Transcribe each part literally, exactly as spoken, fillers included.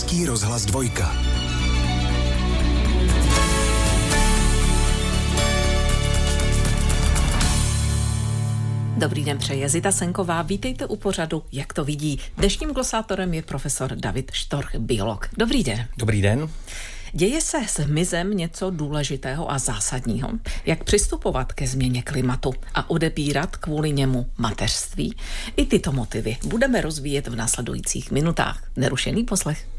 Český rozhlas dvojka. Dobrý den, přeje Zita Senková. Vítejte u pořadu Jak to vidí. Dnešním glosátorem je profesor David Štorch, biolog. Dobrý den. Dobrý den. Děje se s hmyzem něco důležitého a zásadního? Jak přistupovat ke změně klimatu a odebírat kvůli němu mateřství? I tyto motivy budeme rozvíjet v následujících minutách. Nerušený poslech.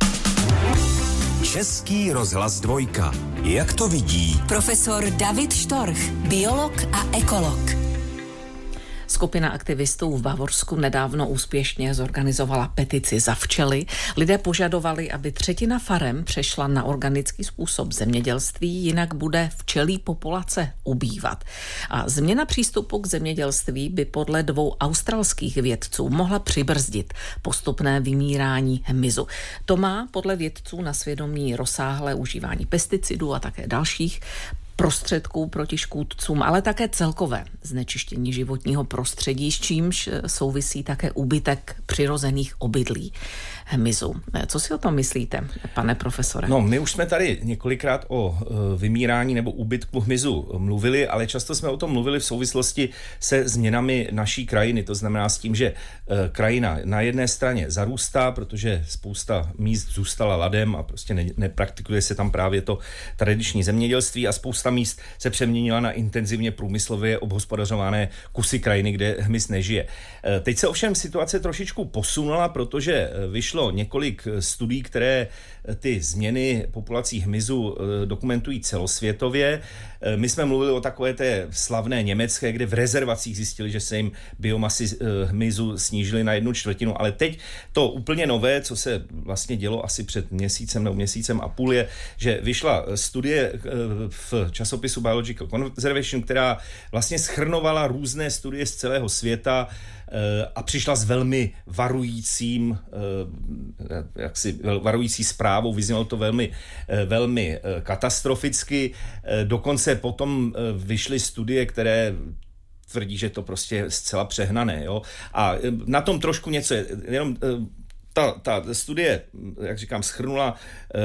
Český rozhlas dvojka. Jak to vidí profesor David Štorch, biolog a ekolog. Skupina aktivistů v Bavorsku nedávno úspěšně zorganizovala petici za včely. Lidé požadovali, aby třetina farem přešla na organický způsob zemědělství, jinak bude včelí populace ubývat. A změna přístupu k zemědělství by podle dvou australských vědců mohla přibrzdit postupné vymírání hmyzu. To má podle vědců na svědomí rozsáhlé užívání pesticidů a také dalších prostředků proti škůdcům, ale také celkové znečištění životního prostředí, s čímž souvisí také úbytek přirozených obydlí hmyzu. Co si o tom myslíte, pane profesore? No, my už jsme tady několikrát o vymírání nebo úbytku hmyzu mluvili, ale často jsme o tom mluvili v souvislosti se změnami naší krajiny. To znamená s tím, že krajina na jedné straně zarůstá, protože spousta míst zůstala ladem a prostě ne, nepraktikuje se tam právě to tradiční zemědělství a spousta míst se přeměnila na intenzivně průmyslově obhospodařované kusy krajiny, kde hmyz nežije. Teď se ovšem situace trošičku posunula, protože vyšlo několik studií, které ty změny populací hmyzu dokumentují celosvětově. My jsme mluvili o takové té slavné německé, kde v rezervacích zjistili, že se jim biomasy hmyzu snížily na jednu čtvrtinu, ale teď to úplně nové, co se vlastně dělo asi před měsícem nebo měsícem a půl, je, že vyšla studie v časopisu Biological Conservation, která vlastně shrnovala různé studie z celého světa a přišla s velmi varujícím, jaksi varující zprávou, vyznělo to velmi, velmi katastroficky. Dokonce potom vyšly studie, které tvrdí, že to prostě je zcela přehnané. Jo? A na tom trošku něco je, jenom Ta, ta studie, jak říkám, shrnula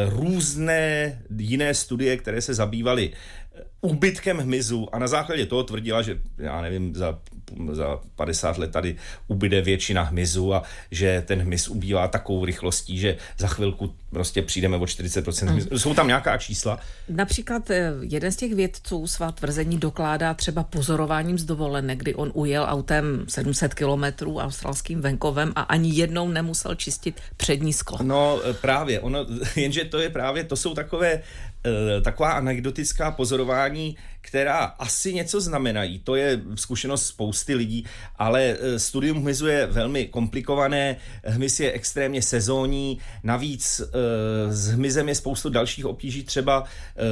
různé jiné studie, které se zabývaly úbytkem hmyzu a na základě toho tvrdila, že já nevím, za, za padesát let tady ubyde většina hmyzu a že ten hmyz ubývá takovou rychlostí, že za chvilku prostě přijdeme o čtyřicet procent hmyzu. Hmm. Jsou tam nějaká čísla? Například jeden z těch vědců svá tvrzení dokládá třeba pozorováním z dovolené, kdy on ujel autem sedm set kilometrů australským venkovem a ani jednou nemusel čistit přední sklo. No právě, ono, jenže to je právě, to jsou takové taková anekdotická pozorování, která asi něco znamenají. To je zkušenost spousty lidí, ale studium hmyzu je velmi komplikované. Hmyz je extrémně sezónní, navíc s hmyzem je spoustu dalších obtíží, třeba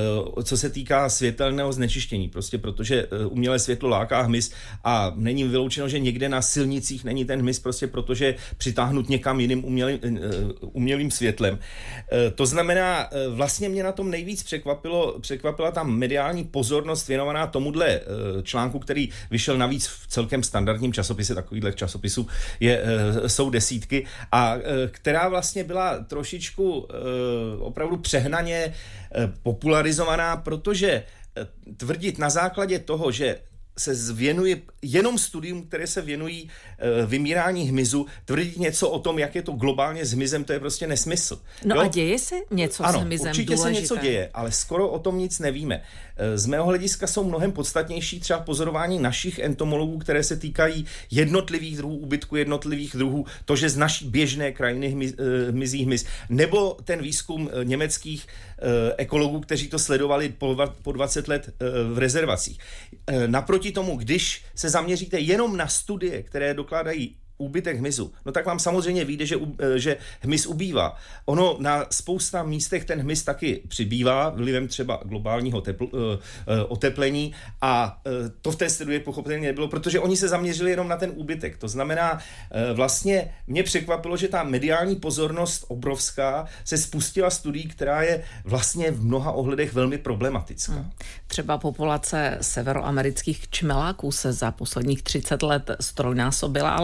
co se týká světelného znečištění, prostě protože umělé světlo láká hmyz a není vyloučeno, že někde na silnicích není ten hmyz, prostě protože přitáhnut někam jiným umělým, umělým světlem. To znamená, vlastně mě na tom nejvíc překvapilo, překvapila ta mediální pozornost věnovaná tomuhle článku, který vyšel navíc v celkem standardním časopise, takovýchhle časopisů je, jsou desítky, a která vlastně byla trošičku opravdu přehnaně popularizovaná, protože tvrdit na základě toho, že se věnuje jenom studium, které se věnují e, vymírání hmyzu, tvrdit něco o tom, jak je to globálně s hmyzem, to je prostě nesmysl. No jo? A děje se něco ano, s hmyzem určitě důležité? se něco děje, ale skoro o tom nic nevíme. E, z mého hlediska jsou mnohem podstatnější třeba pozorování našich entomologů, které se týkají jednotlivých druhů úbytku, jednotlivých druhů, to, že z naší běžné krajiny hmyz, e, hmyzí hmyz, nebo ten výzkum e, německých e, ekologů, kteří to sledovali po, po dvacet let e, v rezervacích. E, naproti tomu, když se zaměříte jenom na studie, které dokládají úbytek hmyzu, no tak vám samozřejmě vyjde, že, že hmyz ubývá. Ono na spousta místech ten hmyz taky přibývá, vlivem třeba globálního tepl, oteplení, a to v té studii pochopitelně nebylo, protože oni se zaměřili jenom na ten úbytek. To znamená, vlastně mě překvapilo, že ta mediální pozornost obrovská se spustila studií, která je vlastně v mnoha ohledech velmi problematická. Hmm. Třeba populace severoamerických čmeláků se za posledních třicet let strojnásobila, ale pane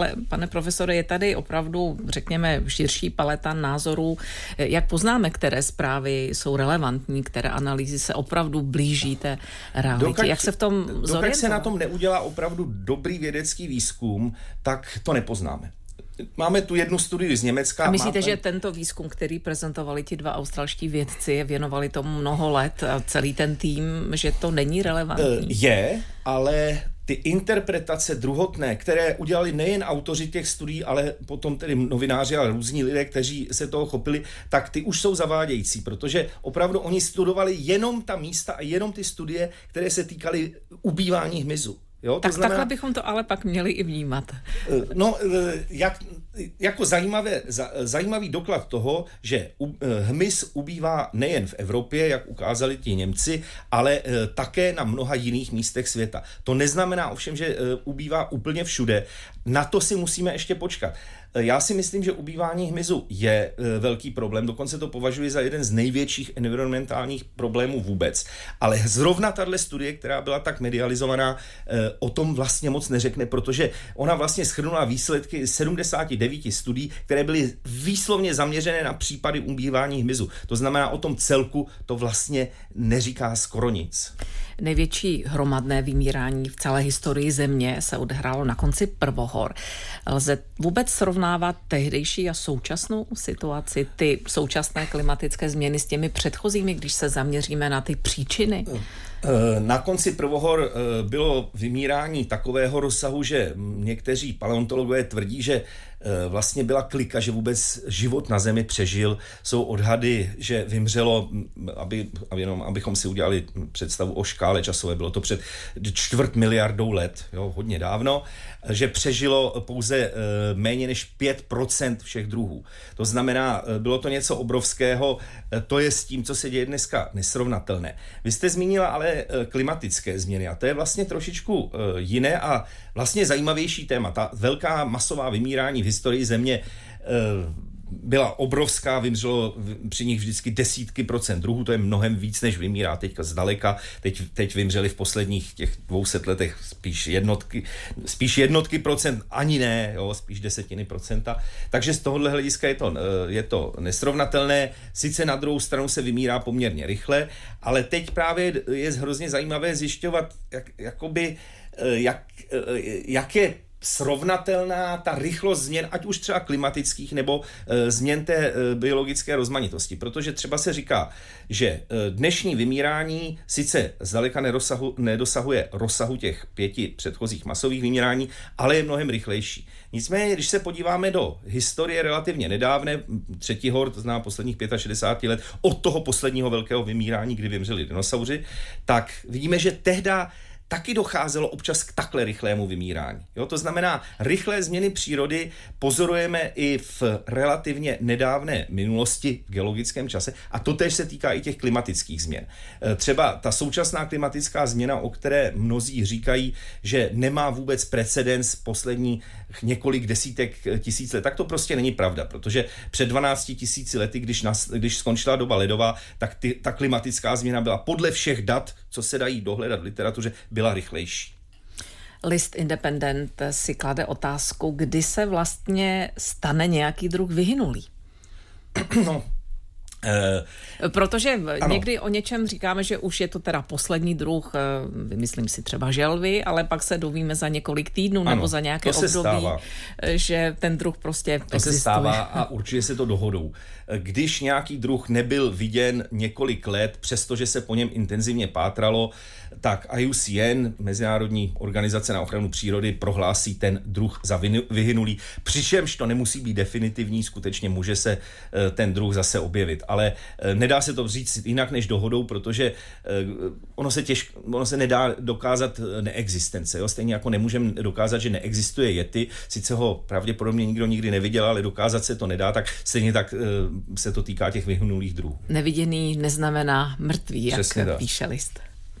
Pane profesore, je tady opravdu, řekněme, širší paleta názorů. Jak poznáme, které zprávy jsou relevantní, které analýzy se opravdu blíží té realitě? Dokud, Jak se v tom zorientovat? Dokud se na tom neudělá opravdu dobrý vědecký výzkum, tak to nepoznáme. Máme tu jednu studii z Německa. A myslíte, máme... že tento výzkum, který prezentovali ti dva australští vědci, věnovali tomu mnoho let a celý ten tým, že to není relevantní? Je, ale ty interpretace druhotné, které udělali nejen autoři těch studií, ale potom tedy novináři a různí lidé, kteří se toho chopili, tak ty už jsou zavádějící, protože opravdu oni studovali jenom ta místa a jenom ty studie, které se týkaly ubývání hmyzu. Jo, tak znamená, takhle bychom to ale pak měli i vnímat. No, jak, jako zajímavé, zajímavý doklad toho, že hmyz ubývá nejen v Evropě, jak ukázali ti Němci, ale také na mnoha jiných místech světa. To neznamená ovšem, že ubývá úplně všude. Na to si musíme ještě počkat. Já si myslím, že ubývání hmyzu je velký problém, dokonce to považuji za jeden z největších environmentálních problémů vůbec. Ale zrovna tahle studie, která byla tak medializovaná, o tom vlastně moc neřekne, protože ona vlastně shrnula výsledky sedmdesát devět studií, které byly výslovně zaměřené na případy ubývání hmyzu. To znamená, o tom celku to vlastně neříká skoro nic. Největší hromadné vymírání v celé historii země se odehrálo na konci prvohor. Lze vůbec srovnávat tehdejší a současnou situaci, ty současné klimatické změny s těmi předchozími, když se zaměříme na ty příčiny? Na konci prvohor bylo vymírání takového rozsahu, že někteří paleontologové tvrdí, že vlastně byla klika, že vůbec život na Zemi přežil. Jsou odhady, že vymřelo, aby, jenom abychom si udělali představu o škále časové, bylo to před čtvrt miliardou let, jo, hodně dávno, že přežilo pouze méně než pět procent všech druhů. To znamená, bylo to něco obrovského, to je s tím, co se děje dneska, nesrovnatelné. Vy jste zmínila ale klimatické změny a to je vlastně trošičku jiné a vlastně zajímavější téma. Ta velká masová vymírání v historii země byla obrovská, vymřelo při nich vždycky desítky procent druhů, to je mnohem víc, než vymírá teďka zdaleka. Teď, teď vymřeli v posledních těch dvouset letech spíš jednotky, spíš jednotky procent, ani ne, jo, spíš desetiny procenta. Takže z tohohle hlediska je to, je to nesrovnatelné. Sice na druhou stranu se vymírá poměrně rychle, ale teď právě je hrozně zajímavé zjišťovat, jak, jakoby, jak, jak je srovnatelná ta rychlost změn, ať už třeba klimatických nebo e, změn té e, biologické rozmanitosti. Protože třeba se říká, že e, dnešní vymírání sice zdaleka nedosahu, nedosahuje rozsahu těch pěti předchozích masových vymírání, ale je mnohem rychlejší. Nicméně, když se podíváme do historie relativně nedávné, třetí hor, to znamená posledních šedesát pět let, od toho posledního velkého vymírání, kdy vymřeli dinosauři, tak vidíme, že tehda taky docházelo občas k takhle rychlému vymírání. Jo, to znamená, rychlé změny přírody pozorujeme i v relativně nedávné minulosti v geologickém čase a to též se týká i těch klimatických změn. Třeba ta současná klimatická změna, o které mnozí říkají, že nemá vůbec precedens poslední několik desítek tisíc let, tak to prostě není pravda, protože před dvanácti tisíci lety, když, nas, když skončila doba ledová, tak ty, ta klimatická změna byla podle všech dat, co se dají dohledat v literatuře, byla rychlejší. List Independent si klade otázku, kdy se vlastně stane nějaký druh vyhynulý. No, Uh, Protože ano. někdy o něčem říkáme, že už je to teda poslední druh, vymyslím si třeba želvy, ale pak se dovíme za několik týdnů ano, nebo za nějaké období, stává. Že ten druh prostě to existuje. Se stává a určitě se to dohodou. Když nějaký druh nebyl viděn několik let, přestože se po něm intenzivně pátralo, tak I U C N, Mezinárodní organizace na ochranu přírody, prohlásí ten druh za vyhynulý. Přičemž to nemusí být definitivní, skutečně může se ten druh zase objevit. Ale nedá se to říct jinak než dohodou, protože ono se, těžko, ono se nedá dokázat neexistence. Jo? Stejně jako nemůžeme dokázat, že neexistuje yeti, sice ho pravděpodobně nikdo nikdy neviděl, ale dokázat se to nedá, tak stejně tak se to týká těch vyhynulých druhů. Neviděný neznamená mrtvý, jak Přesně píše list.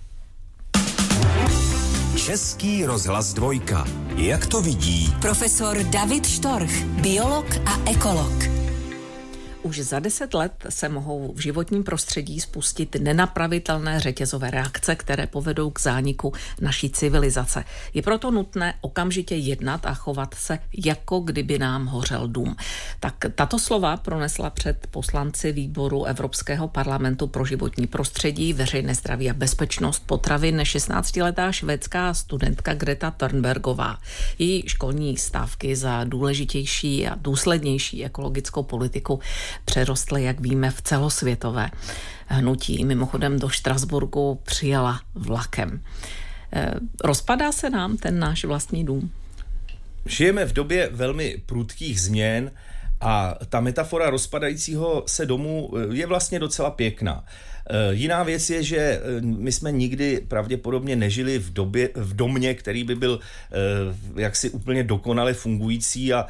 Český rozhlas dvojka. Jak to vidí? Profesor David Štorch, biolog a ekolog. už za deset let se mohou v životním prostředí spustit nenapravitelné řetězové reakce, které povedou k zániku naší civilizace. Je proto nutné okamžitě jednat a chovat se, jako kdyby nám hořel dům. Tak tato slova pronesla před poslanci výboru Evropského parlamentu pro životní prostředí, veřejné zdraví a bezpečnost potravin šestnáctiletá švédská studentka Greta Thunbergová. Její školní stávky za důležitější a důslednější ekologickou politiku přerostly, jak víme, v celosvětové hnutí. Mimochodem do Štrasburku přijela vlakem. Rozpadá se nám ten náš vlastní dům? Žijeme v době velmi prudkých změn a ta metafora rozpadajícího se domu je vlastně docela pěkná. Jiná věc je, že my jsme nikdy pravděpodobně nežili v, době, v domě, který by byl jaksi úplně dokonale fungující a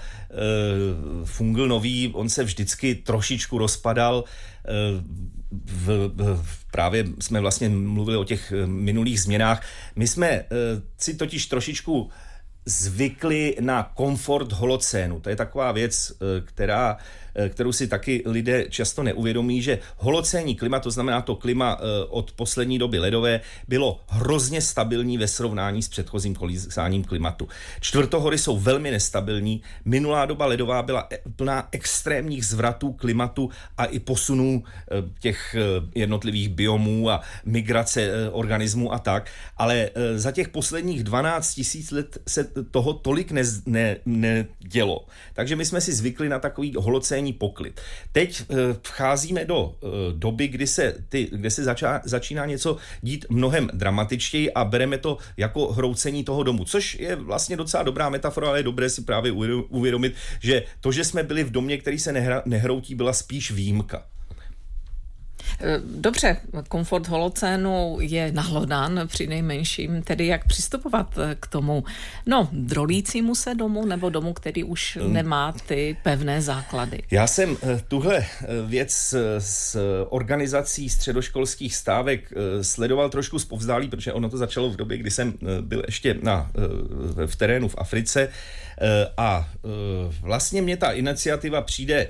fungl nový. On se vždycky trošičku rozpadal. V, v, právě jsme vlastně mluvili o těch minulých změnách. My jsme si totiž trošičku zvykli na komfort holocénu. To je taková věc, která, kterou si taky lidé často neuvědomí, že holocénní klima, to znamená to klima od poslední doby ledové, bylo hrozně stabilní ve srovnání s předchozím kolísáním klimatu. Čtvrtohory jsou velmi nestabilní. Minulá doba ledová byla plná extrémních zvratů klimatu a i posunů těch jednotlivých biomů a migrace organismů a tak. Ale za těch posledních dvanáct tisíc let se toho tolik ne, ne, nedělo. Takže my jsme si zvykli na takový holocénní poklid. Teď e, vcházíme do e, doby, kdy se, ty, kde se začá, začíná něco dít mnohem dramatičtěji a bereme to jako hroucení toho domu, což je vlastně docela dobrá metafora, ale je dobré si právě uvědomit, že to, že jsme byli v domě, který se nehra, nehroutí, byla spíš výjimka. Dobře, komfort holocénu je nahlodán při nejmenším, tedy jak přistupovat k tomu, no, drolícímu se domu nebo domu, který už nemá ty pevné základy. Já jsem tuhle věc s organizací středoškolských stávek sledoval trošku zpovzdálí, protože ono to začalo v době, kdy jsem byl ještě na, v terénu v Africe a vlastně mě ta iniciativa přijde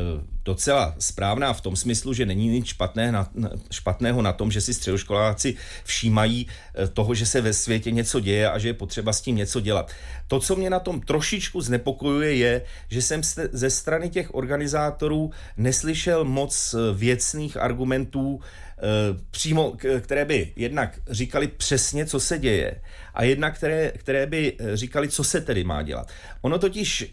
docela správná v tom smyslu, že není nic špatné na, špatného na tom, že si středoškoláci všímají toho, že se ve světě něco děje a že je potřeba s tím něco dělat. To, co mě na tom trošičku znepokojuje, je, že jsem ze strany těch organizátorů neslyšel moc věcných argumentů, přímo, které by jednak říkali přesně, co se děje, a jednak které, které by říkali, co se tedy má dělat. Ono totiž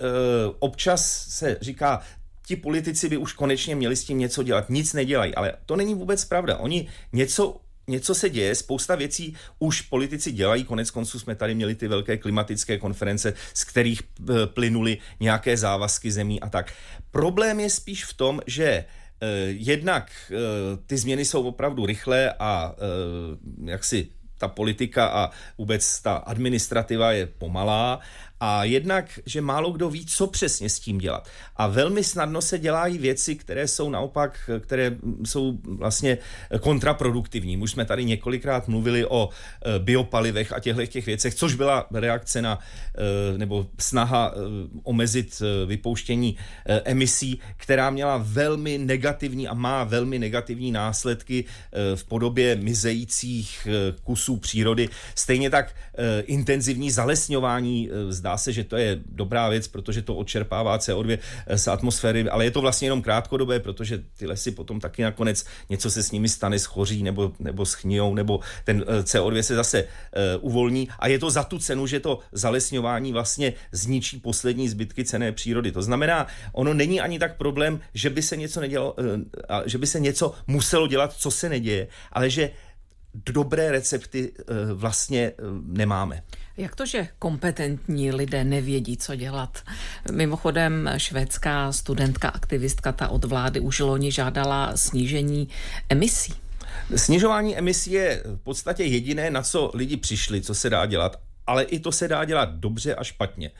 občas se říká, ti politici by už konečně měli s tím něco dělat, nic nedělají, ale to není vůbec pravda. Oni něco Něco se děje, spousta věcí už politici dělají, konec konců jsme tady měli ty velké klimatické konference, z kterých plynuly nějaké závazky zemí a tak. Problém je spíš v tom, že eh, jednak eh, ty změny jsou opravdu rychlé a eh, jaksi ta politika a vůbec ta administrativa je pomalá, a jednak, že málo kdo ví, co přesně s tím dělat. A velmi snadno se dělají věci, které jsou naopak, které jsou vlastně kontraproduktivní. Už jsme tady několikrát mluvili o biopalivech a těchto těch věcech, což byla reakce na, nebo snaha omezit vypouštění emisí, která měla velmi negativní a má velmi negativní následky v podobě mizejících kusů přírody. Stejně tak intenzivní zalesňování, zdá se, že to je dobrá věc, protože to odčerpává C O dva z atmosféry, ale je to vlastně jenom krátkodobé, protože ty lesy potom taky nakonec něco se s nimi stane, schoří nebo, nebo schnijou, nebo ten C O dva se zase uh, uvolní, a je to za tu cenu, že to zalesňování vlastně zničí poslední zbytky cenné přírody. To znamená, ono není ani tak problém, že by se něco nedělo, uh, že by se něco muselo dělat, co se neděje, ale že dobré recepty uh, vlastně uh, nemáme. Jak to, že kompetentní lidé nevědí, co dělat? Mimochodem, švédská studentka, aktivistka, ta od vlády už loni žádala snížení emisí. Snižování emisí je v podstatě jediné, na co lidi přišli, co se dá dělat, ale i to se dá dělat dobře a špatně.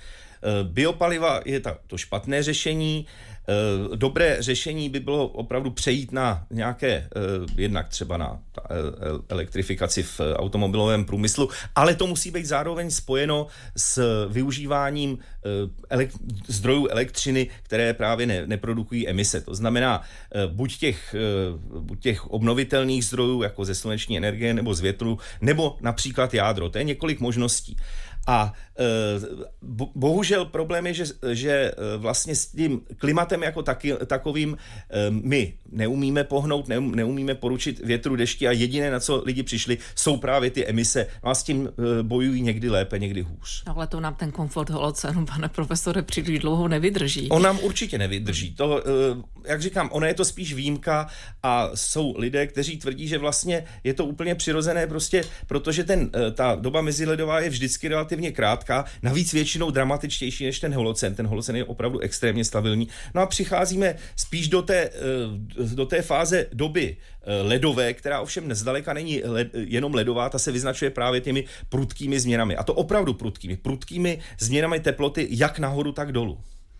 Biopaliva je ta, to špatné řešení. Dobré řešení by bylo opravdu přejít na nějaké, jednak třeba na elektrifikaci v automobilovém průmyslu, ale to musí být zároveň spojeno s využíváním zdrojů elektřiny, které právě ne, neprodukují emise. To znamená buď těch, buď těch obnovitelných zdrojů, jako ze sluneční energie nebo z větru, nebo například jádro. To je několik možností. A bo, bohužel problém je, že, že vlastně s tím klimatem jako taky, takovým my neumíme pohnout, ne, neumíme poručit větru, dešti a jediné, na co lidi přišli, jsou právě ty emise. No a s tím bojují někdy lépe, někdy hůř. Ale to nám ten komfort holocénu, pane profesore, příliš dlouho nevydrží. On nám určitě nevydrží. To, jak říkám, ono je to spíš výjimka a jsou lidé, kteří tvrdí, že vlastně je to úplně přirozené, prostě, protože ten, ta doba meziledová je vždycky relativně krátká, navíc většinou dramatičtější než ten holocén. Ten holocén je opravdu extrémně stabilní. No a přicházíme spíš do té, do té fáze doby ledové, která ovšem nezdaleka není led, jenom ledová, ta se vyznačuje právě těmi prudkými změnami. A to opravdu prudkými. Prudkými změnami teploty jak nahoru, tak dolů.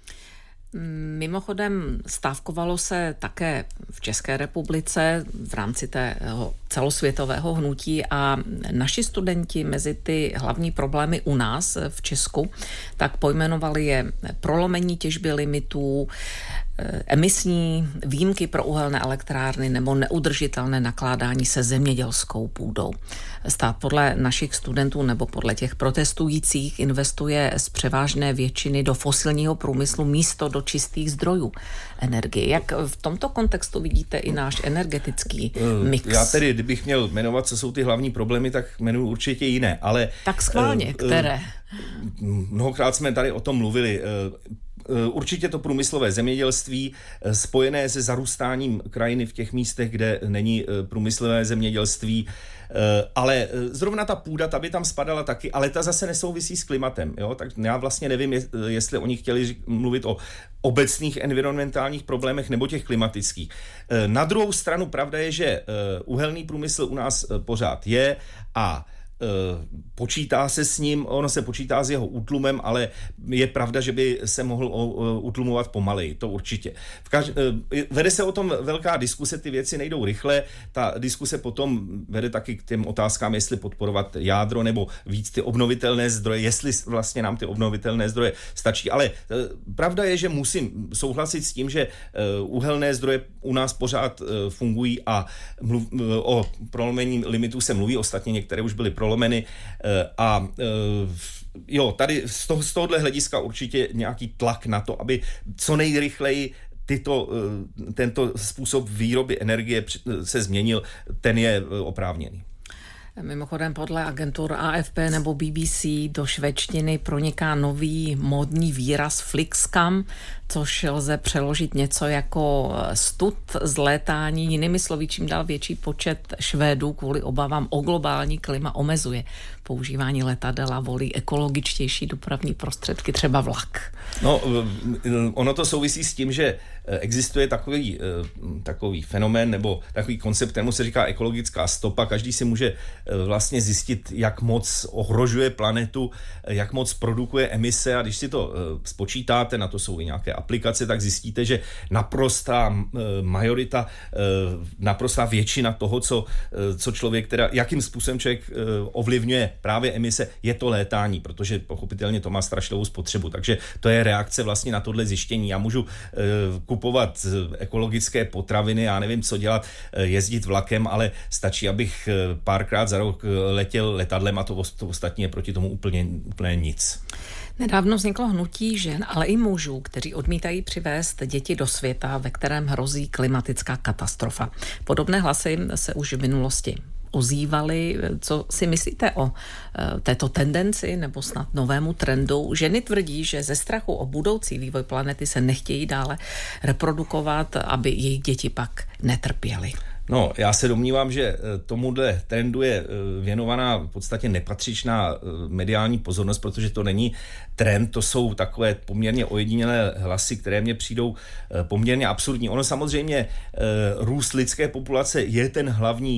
Mimochodem stávkovalo se také v České republice v rámci tého celosvětového hnutí a naši studenti mezi ty hlavní problémy u nás v Česku tak pojmenovali je prolomení těžby limitů, emisní výjimky pro uhelné elektrárny nebo neudržitelné nakládání se zemědělskou půdou. Stát podle našich studentů nebo podle těch protestujících investuje z převážné většiny do fosilního průmyslu místo do čistých zdrojů energie. Jak v tomto kontextu vidíte i náš energetický mix? Já tedy, kdybych měl jmenovat, co jsou ty hlavní problémy, tak jmenuji určitě jiné, ale... Tak schválně, uh, které? Uh, mnohokrát jsme tady o tom mluvili. Uh, Určitě to průmyslové zemědělství spojené se zarůstáním krajiny v těch místech, kde není průmyslové zemědělství, ale zrovna ta půda, ta by tam spadala taky, ale ta zase nesouvisí s klimatem. Jo? Tak já vlastně nevím, jestli oni chtěli mluvit o obecných environmentálních problémech nebo těch klimatických. Na druhou stranu pravda je, že uhelný průmysl u nás pořád je a počítá se s ním, ono se počítá s jeho útlumem, ale je pravda, že by se mohl utlumovat pomaleji, to určitě. V kaž... Vede se o tom velká diskuse, ty věci nejdou rychle, ta diskuse potom vede taky k těm otázkám, jestli podporovat jádro nebo víc ty obnovitelné zdroje, jestli vlastně nám ty obnovitelné zdroje stačí, ale pravda je, že musím souhlasit s tím, že uhelné zdroje u nás pořád fungují a mluv... o prolomení limitů se mluví, ostatně některé už byly prolomeny a jo, tady z, toho, z tohohle hlediska určitě nějaký tlak na to, aby co nejrychleji tyto, tento způsob výroby energie se změnil, ten je oprávněný. Mimochodem podle agentur A F P nebo B B C do švédštiny proniká nový módní výraz flixcam, což lze přeložit něco jako stud z létání. Jinými slovy, čím dál větší počet Švédů kvůli obavám o globální klima omezuje používání letadel a volí ekologičtější dopravní prostředky, třeba vlak. No, ono to souvisí s tím, že existuje takový, takový fenomén nebo takový koncept, kterému se říká ekologická stopa. Každý si může vlastně zjistit, jak moc ohrožuje planetu, jak moc produkuje emise a když si to spočítáte, na to jsou i nějaké aplikace, tak zjistíte, že naprostá majorita, naprostá většina toho, co, co člověk, teda, jakým způsobem člověk ovlivňuje právě emise, je to létání, protože pochopitelně to má strašlivou spotřebu. Takže to je reakce vlastně na tohle zjištění. Já můžu kupovat ekologické potraviny, já nevím, co dělat, jezdit vlakem, ale stačí, abych párkrát za rok letěl letadlem a to, to ostatní je proti tomu úplně, úplně nic. Nedávno vzniklo hnutí žen, ale i mužů, kteří odmítají přivést děti do světa, ve kterém hrozí klimatická katastrofa. Podobné hlasy se už v minulosti ozývaly. Co si myslíte o této tendenci nebo snad novému trendu? Ženy tvrdí, že ze strachu o budoucí vývoj planety se nechtějí dále reprodukovat, aby jejich děti pak netrpěly. No, já se domnívám, že tomuhle trendu je věnovaná v podstatě nepatřičná mediální pozornost, protože to není trend, to jsou takové poměrně ojedinělé hlasy, které mně přijdou poměrně absurdní. Ono samozřejmě růst lidské populace je ten hlavní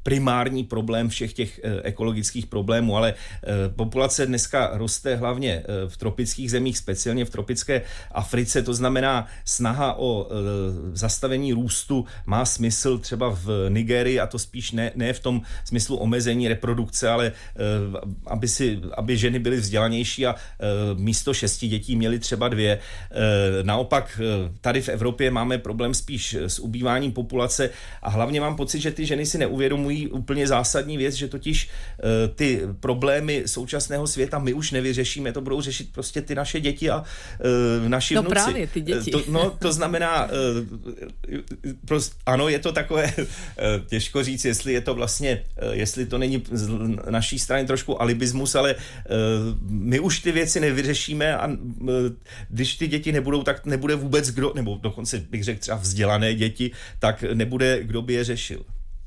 primární problém všech těch ekologických problémů, ale populace dneska roste hlavně v tropických zemích, speciálně v tropické Africe, to znamená snaha o zastavení růstu má smysl třeba v Nigérii, a to spíš ne, ne v tom smyslu omezení reprodukce, ale aby, si, aby ženy byly vzdělanější a místo šesti dětí měly třeba dvě. Naopak tady v Evropě máme problém spíš s ubýváním populace a hlavně mám pocit, že ty ženy si neuvědomují úplně zásadní věc, že totiž ty problémy současného světa my už nevyřešíme, to budou řešit prostě ty naše děti a naši no vnuci. No právě ty děti. To, no to znamená, prost, ano, je to takové těžko říct, jestli je to vlastně, jestli to není z naší strany trošku alibismus, ale my už ty věci nevyřešíme a když ty děti nebudou, tak nebude vůbec kdo, nebo dokonce bych řekl třeba vzdělané děti, tak nebude kdo by je řešil.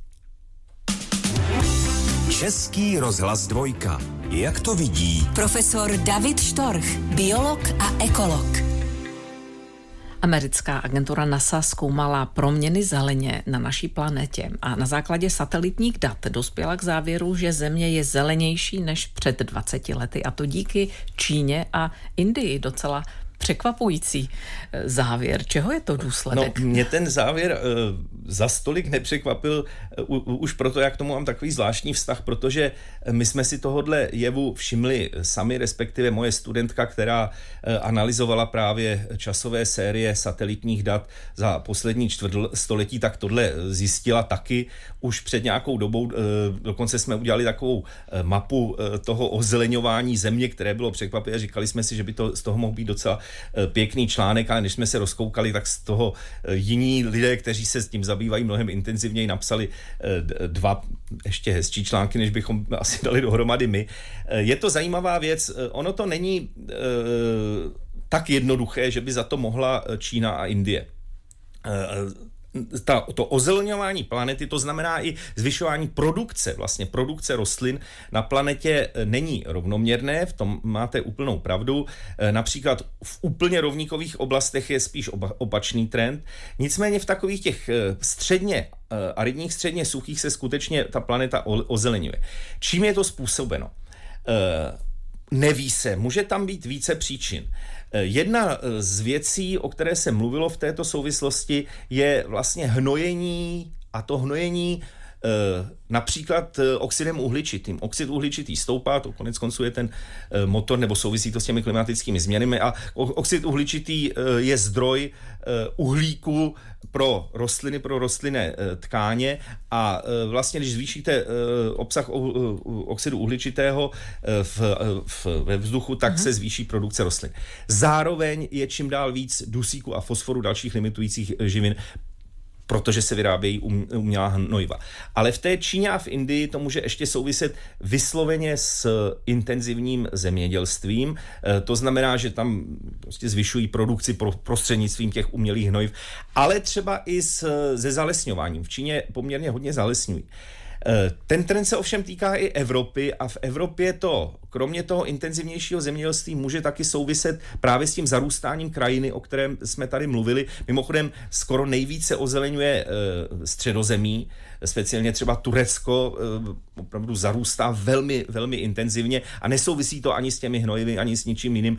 Český rozhlas dvojka. Jak to vidí profesor David Štorch, biolog a ekolog. Americká agentura NASA zkoumala proměny zeleně na naší planetě a na základě satelitních dat dospěla k závěru, že Země je zelenější než před dvaceti lety, a to díky Číně a Indii. Docela překvapující závěr. Čeho je to důsledek? No, mě ten závěr uh, za stolik nepřekvapil uh, už proto, jak k tomu mám takový zvláštní vztah, protože my jsme si tohodle jevu všimli sami, respektive moje studentka, která uh, analyzovala právě časové série satelitních dat za poslední čtvrtstoletí, tak tohle zjistila taky už před nějakou dobou. Uh, dokonce jsme udělali takovou uh, mapu uh, toho ozeleňování Země, které bylo překvapivé. Říkali jsme si, že by to z toho mohl být docela pěkný článek, ale než jsme se rozkoukali, tak z toho jiní lidé, kteří se s tím zabývají mnohem intenzivněji, napsali dva ještě hezčí články, než bychom asi dali dohromady my. Je to zajímavá věc. Ono to není tak jednoduché, že by za to mohla Čína a Indie. Ta, to ozeleňování planety, to znamená i zvyšování produkce, vlastně produkce rostlin na planetě není rovnoměrné, v tom máte úplnou pravdu. Například v úplně rovníkových oblastech je spíš oba, opačný trend. Nicméně v takových těch středně aridních, středně suchých se skutečně ta planeta ozeleňuje. Čím je to způsobeno? Neví se, může tam být více příčin. Jedna z věcí, o které se mluvilo v této souvislosti, je vlastně hnojení, a to hnojení například oxidem uhličitým. Oxid uhličitý stoupá, to konec konců je ten motor, nebo souvisí to s těmi klimatickými změnami, a oxid uhličitý je zdroj uhlíku pro rostliny, pro rostlinné tkáně, a vlastně, když zvýšíte obsah oxidu uhličitého v, v, ve vzduchu, tak uh-huh. se zvýší produkce rostlin. Zároveň je čím dál víc dusíku a fosforu, dalších limitujících živin, protože se vyrábějí umělá hnojiva. Ale v té Číně a v Indii to může ještě souviset vysloveně s intenzivním zemědělstvím. To znamená, že tam prostě zvyšují produkci prostřednictvím těch umělých hnojiv, ale třeba i s, se zalesňováním. V Číně poměrně hodně zalesňují. Ten trend se ovšem týká i Evropy, a v Evropě to, kromě toho intenzivnějšího zemědělství, může taky souviset právě s tím zarůstáním krajiny, o kterém jsme tady mluvili. Mimochodem skoro nejvíce ozeleňuje Středozemí, speciálně třeba Turecko opravdu zarůstá velmi, velmi intenzivně, a nesouvisí to ani s těmi hnojivy, ani s ničím jiným.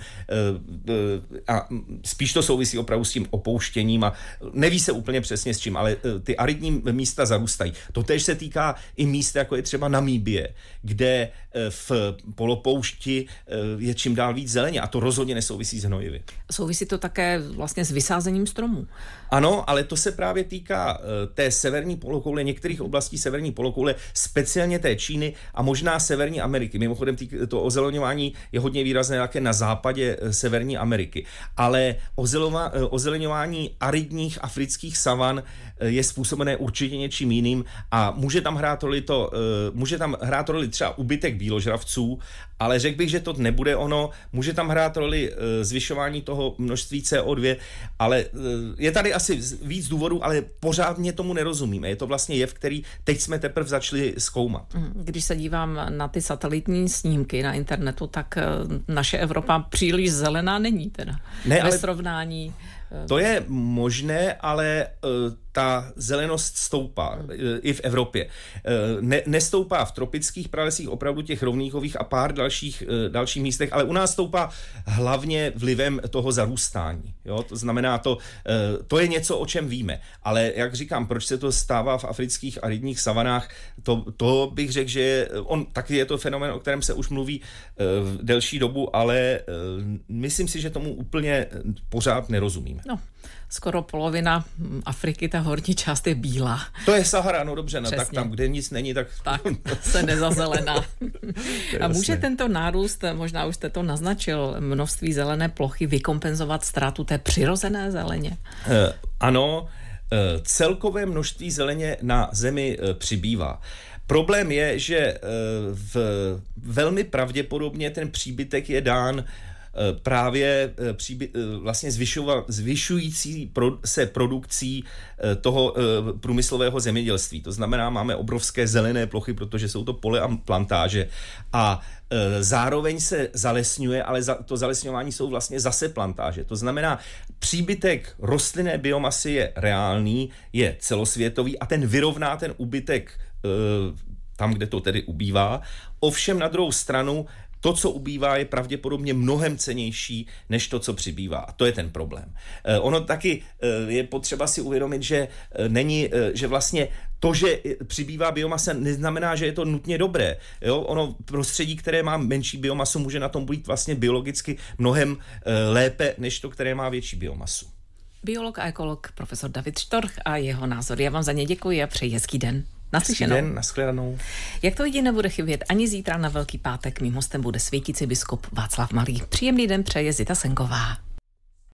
A spíš to souvisí opravdu s tím opouštěním, a neví se úplně přesně s čím, ale ty aridní místa zarůstají. Totéž se týká i míst, jako je třeba Namíbie, kde v polopoušti je čím dál víc zeleně, a to rozhodně nesouvisí s hnojivy. Souvisí to také vlastně s vysázením stromů. Ano, ale to se právě týká té severní polokoule, některých oblastí severní polokoule, speciálně té Číny a možná Severní Ameriky. Mimochodem to ozeleňování je hodně výrazné také na západě Severní Ameriky. Ale ozeleňování aridních afrických savan je způsobené určitě něčím jiným, a může tam hrát roli to, může tam hrát roli třeba úbytek býložravců, ale řekl bych, že to nebude ono. Může tam hrát roli zvyšování toho množství C O dva, ale je tady asi víc důvodů, ale pořádně tomu nerozumíme. Je to vlastně jev, který teď jsme teprve začali zkoumat. Když se dívám na ty satelitní snímky na internetu, tak naše Evropa příliš zelená není teda. Ne, ve srovnání. To je možné, ale ta zelenost stoupá i v Evropě. Ne, nestoupá v tropických pralesích, opravdu těch rovníkových a pár dalších, dalších místech, ale u nás stoupá hlavně vlivem toho zarůstání. Jo? To znamená, to, to je něco, o čem víme. Ale jak říkám, proč se to stává v afrických aridních savanách, to, to bych řekl, že on taky je to fenomén, o kterém se už mluví v delší dobu, ale myslím si, že tomu úplně pořád nerozumíme. No. Skoro polovina Afriky, ta horní část je bílá. To je Sahara, no dobře, no, Přesně. tak tam, kde nic není, tak... Tak se nezazelená. A může tento nárůst, možná už jste to naznačil, množství zelené plochy vykompenzovat ztrátu té přirozené zeleně? E, ano, e, celkové množství zeleně na zemi e, přibývá. Problém je, že e, v, velmi pravděpodobně ten příbytek je dán právě vlastně zvyšující se produkcí toho průmyslového zemědělství. To znamená, máme obrovské zelené plochy, protože jsou to pole a plantáže a zároveň se zalesňuje, ale to zalesňování jsou vlastně zase plantáže. To znamená, příbytek rostlinné biomasy je reálný, je celosvětový a ten vyrovná ten úbytek tam, kde to tedy ubývá. Ovšem na druhou stranu to, co ubývá, je pravděpodobně mnohem cennější, než to, co přibývá. A to je ten problém. Eh, ono taky eh, je potřeba si uvědomit, že eh, není, eh, že vlastně to, že přibývá biomasa, neznamená, že je to nutně dobré. Jo? Ono prostředí, které má menší biomasu, může na tom být vlastně biologicky mnohem eh, lépe, než to, které má větší biomasu. Biolog a ekolog profesor David Štorch a jeho názor. Já vám za ně děkuji a přeji hezký den. Naslyšenou. Hezký den, nashledanou. Jak to vidí, nebude chybět ani zítra na Velký pátek. Mým hostem bude světící biskup Václav Malý. Příjemný den přeje Zita Sengová.